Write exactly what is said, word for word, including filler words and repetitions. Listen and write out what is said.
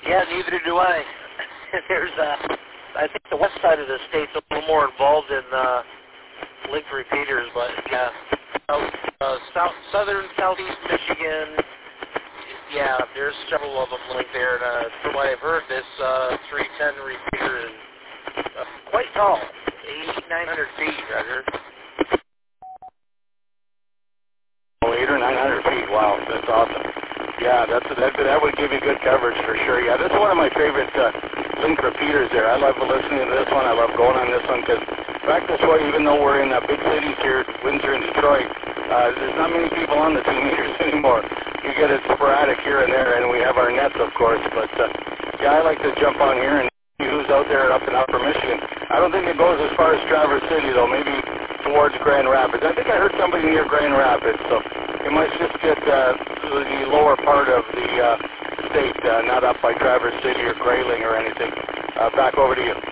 Yeah, neither do I. There's, uh, I think the west side of the state's a little more involved in uh, link repeaters, but yeah, south, uh, south, southern, southeast Michigan, yeah, there's several of them linked there. And uh, from what I've heard, this uh, three ten repeater is uh, quite tall, eight, nine hundred feet, Roger. Oh, eight or nine hundred feet. Wow, that's awesome. Yeah, that's that. That would give you good coverage for sure. Yeah, this is one of my favorite uh, link repeaters there. I love listening to this one. I love going on this one because back this way, even though we're in uh, big cities here, Windsor and Detroit, uh, there's not many people on the two meters anymore. You get it sporadic here and there, and we have our nets, of course. But uh, yeah, I like to jump on here and see who's out there up in Upper Michigan. I don't think it goes as far as Traverse City though. Maybe towards Grand Rapids. I think I heard somebody near Grand Rapids, so it might just get uh, the lower part of the uh, state, uh, not up by Traverse City or Grayling or anything. Uh, back over to you.